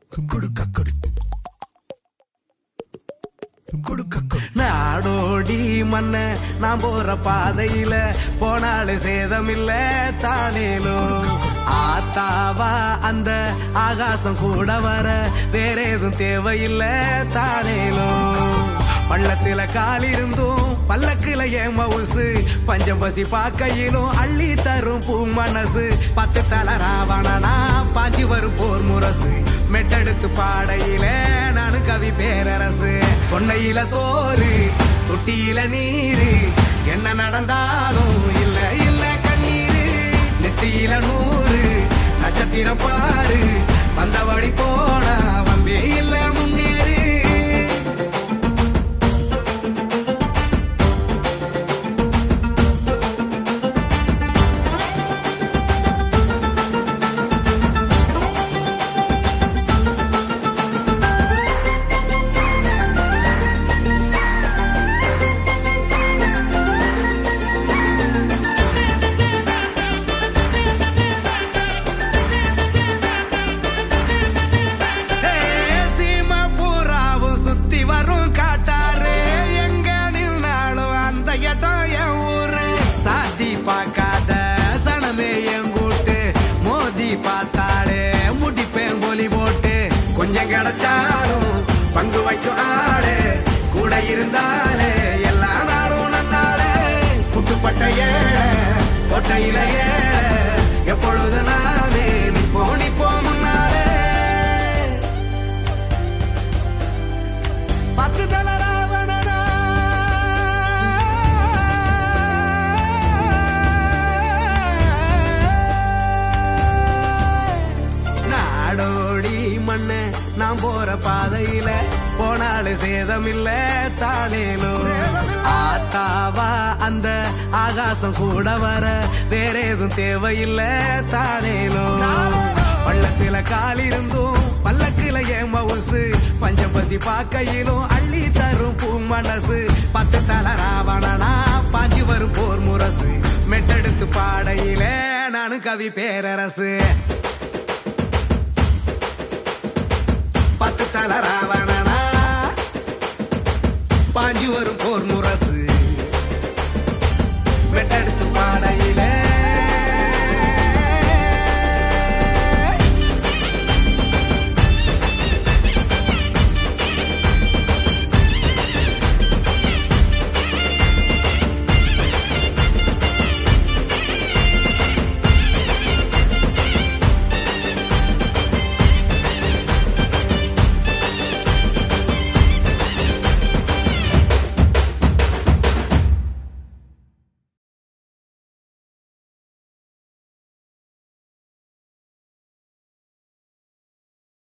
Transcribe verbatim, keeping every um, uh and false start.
நாடோடி மண்ண நான் போற பாதையில போனாலே சேதமில்ல தானேலும் ஆத்தாவா அந்த ஆகாசம் கூட வர வேற எதுவும் தேவையில்ல தானேலும் பள்ளத்தில கால் இருந்தும் பல்லக்குல ஏன் மவுசு பஞ்சம் பசி பாக்கையிலும் அள்ளி தரும் பூ மனசு பத்து தல ராவணனா பாஞ்சி வரும் போர் முரசு மெட்டெடுத்து பாடையில நானு கவி பேரரசு பொன்னையில சோறு தொட்டியில நீரு என்ன நடந்தாலும் இல்ல இல்ல கண்ணீரு நெட்டியில நூறு நட்சத்திரம் பாரு வந்த வழி போனா வம்பே இல்ல முன்னேறு பார்க்காத சனமே எங்கூட்டு மோதி பார்த்தாலே முடிப்பேன் கோலி போட்டு கொஞ்சம் கிடைச்சாலும் பங்கு வைக்கும் ஆளே கூட இருந்தாலே எல்லா நாளும் நன்னாளே புட்டுப்பட்ட ஏழை கோட்டையில ஏழை எப்பொழுது நாமே நிப்போ நிப்போ முன்னாலே பத்து தல ராவணனா நாடோடி மண்ண நான் போற பாதையில போனாலே சேதமில்ல தானேலும் ஆத்தாவா அந்த ஆகாசம் கூட வர வேற எதுவும் தேவையில்ல தானேலும் பள்ளத்தில கால் இருந்தும் பல்லக்குல ஏன் மவுசு பஞ்சம் பசி பாக்கையிலும் அள்ளி தரும் பூ மனசு பத்து தல ராவணனா பாஞ்சி வரும் போர் முரசு மெட்டெடுத்து பாடையில நானு கவி பேரரசு பத்து தல ராவணனா பாஞ்சி வரும் போர்